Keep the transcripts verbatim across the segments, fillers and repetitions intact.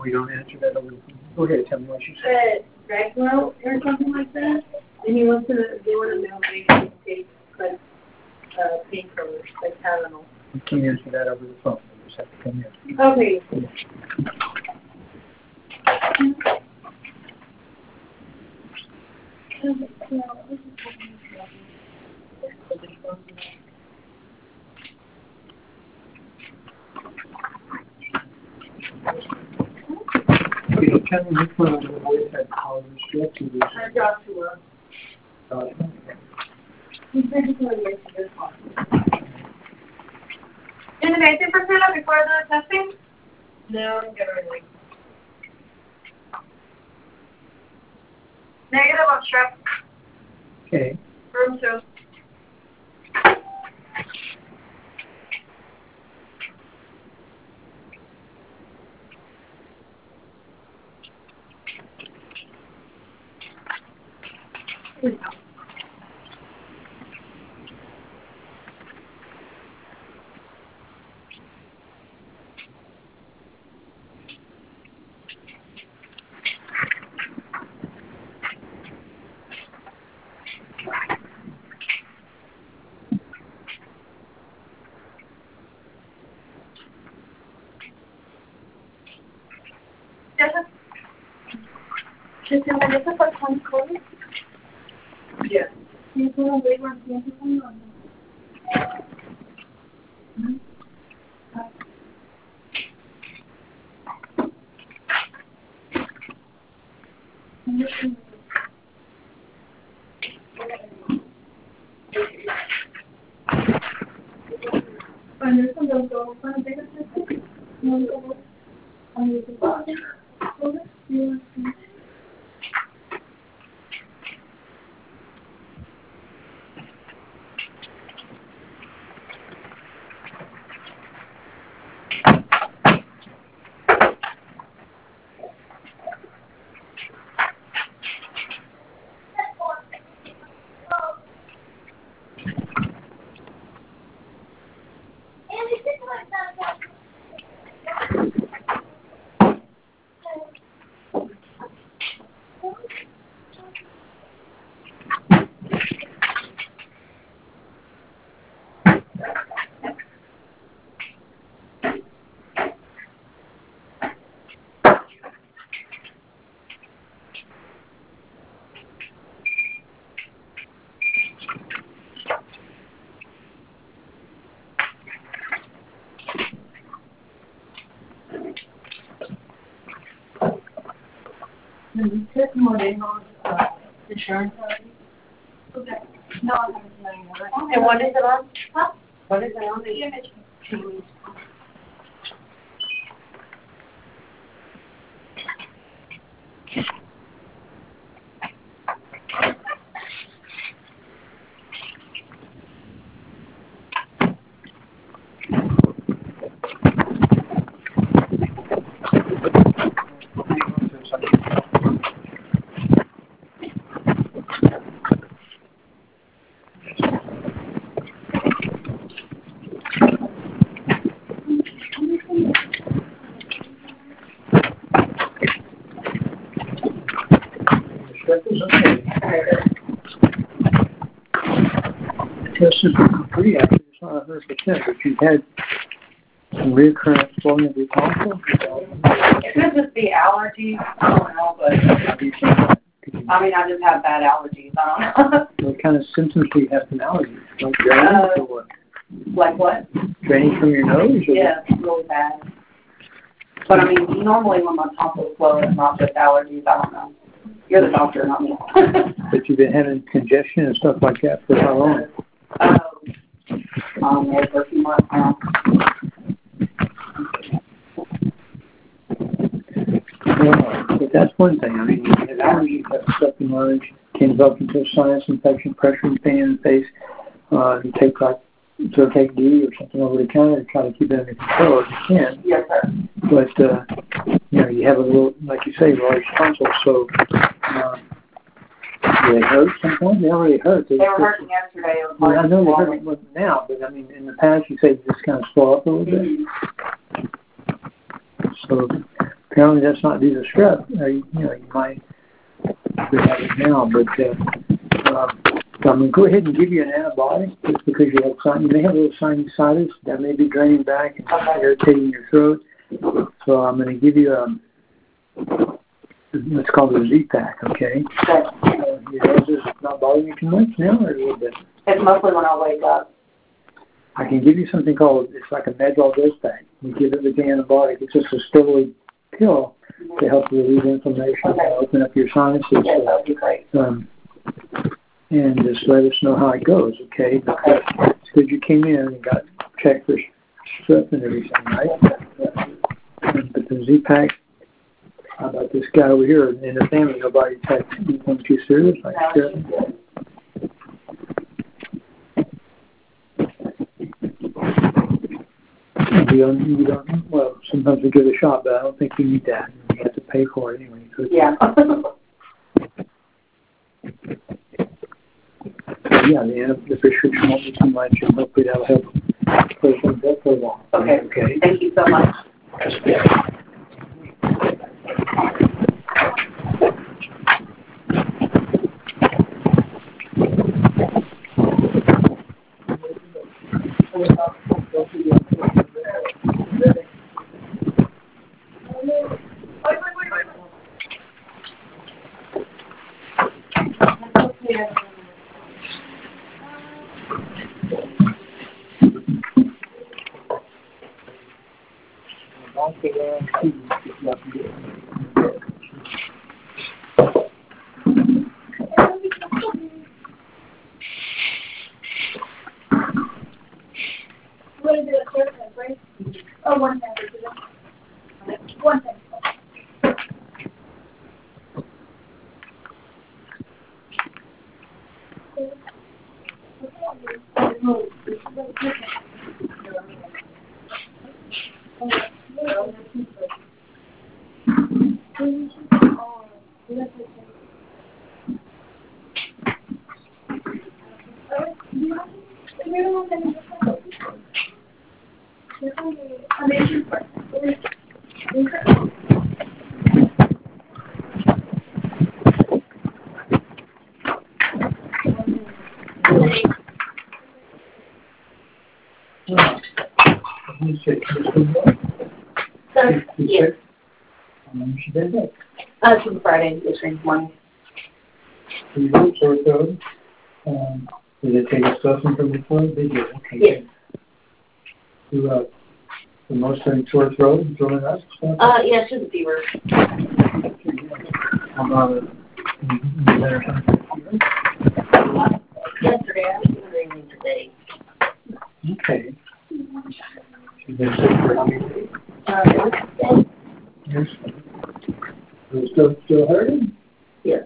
we don't answer that over the phone. Go ahead, tell me what you said. Said Dracula or something like that, and he wants to, they want to know if they can take, like, uh, painkillers, like Tylenol. You can't answer that over the phone. You just have to come in. Okay. Okay, tell me which one of the boys had college restrictions. Uh, Joshua. Uh, He's basically like this one. In the nineteen percent before the testing? No, get everything. Negative on strep. okay. Room two. Here we go. Yes, sir. Is it like this for some code? Yes. You put a wait one second on This morning on uh, insurance already? Okay. No, I haven't seen it. And what is it on? Huh? What is it on? The image. Test is pretty accurate. It's not one hundred percent, but you had some recurrent swelling of the tonsil. It could just be allergies. I don't know, but I mean, I just have bad allergies. I don't know. What kind of symptoms do you have from allergies? Like drainage Uh, or what? Like what? Drainage from your nose? Or Yeah, it's really bad. But I mean, normally when my tonsils flow, it's not just allergies. I don't know. You're the doctor, not me. But you've been having congestion and stuff like that for how long? Um, um, maybe for a few months now. Well, but that's one thing. I mean, you have allergies, have obstructive allergy, can develop into a sinus infection, pressure and pain in the face. Uh, you take like Zyrtec D or something over the counter to try to keep it under control if you can. Yes, sir. But, uh, you know, you have a little, like you say, large tonsils, so uh, do they hurt sometimes? They don't really hurt. They, they were hurting yesterday. It was well, I know hard they're hurting now, but I mean, in the past you say you just kind of swell up a little bit. mm-hmm. So apparently that's not due to strep. Uh, you, you know, you might be having it now, but uh, um, so I'm going to go ahead and give you an antibiotic just because you have sin- you may have a little sinusitis that may be draining back and irritating your throat. So I'm going to give you a what's called a Z-Pack, okay? Okay. Uh, your nose is not bothering you too much now, or a little bit? It's mostly when I wake up. I can give you something called, it's like a Medrol dose pack. You give it with the antibiotic. It's just a steroid pill mm-hmm. to help relieve inflammation, okay. to open up your sinuses. Yes, that would be great. Um, and just let us know how it goes, okay? Because okay. It's good you came in and got checked for strep and everything, right? But the Z-Pack, how about this guy over here? In the family, nobody's had anything too serious like strep. You don't, you don't, well, sometimes we give it a shot, but I don't think you need that. You have to pay for it anyway. So yeah. yeah, the, the prescription won't be too much, and hopefully that'll help close things up for a while. Okay. Okay. Thank you so much. Oh, one second. One second. Yes. She did that. Uh, from Friday, this morning. You go sore throat. Um, did it take a stuffing from the throat? Did you? Okay. Yes. You, uh, the most of sore throat and throwing up? Uh, yeah, it's just a fever. How about a better Yesterday, I was feeling today. Okay. You've been sick for how many days? Uh, it Yes. Is it still, still hurting? Yes.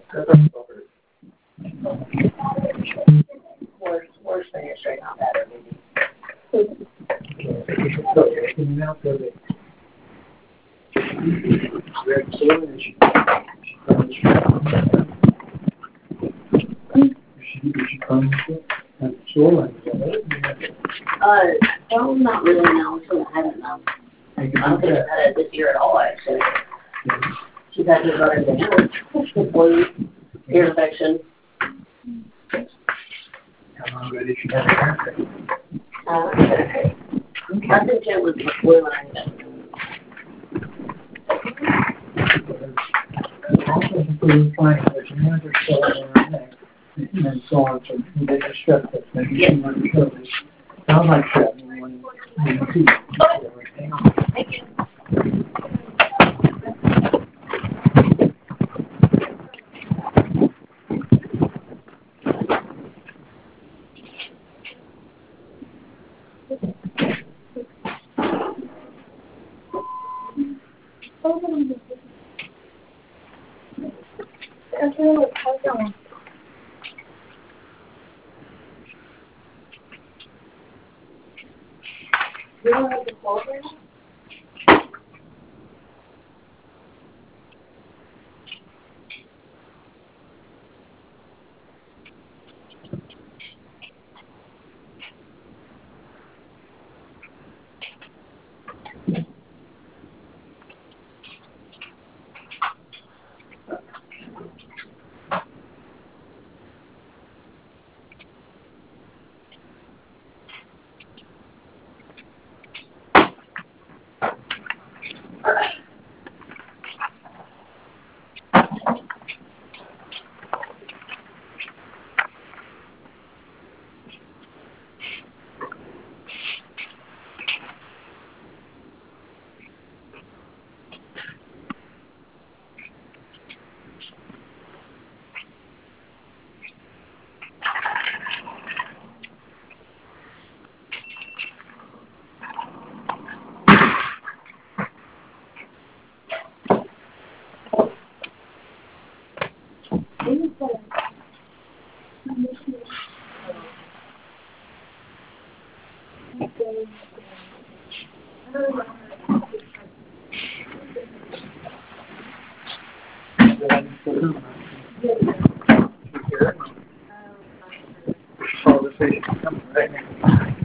Worse, worse than yesterday, not better, maybe. Now for the red soil, she she comes and swollen. Uh, well, not really, no. So I haven't, um, I don't think I've had it this year at all, actually. She's had to run into her. Flu, ear infection. How long ago did she have it? Uh, okay. I think it was the flu when I got it. Also, the flu flying, there's another cell in her neck, and so on, so you get your strep test, maybe Yes. she might show this. Sounds like strep, when when you see it. Hang on. Thank you. You don't have the clothes right now? Conversation coming right now.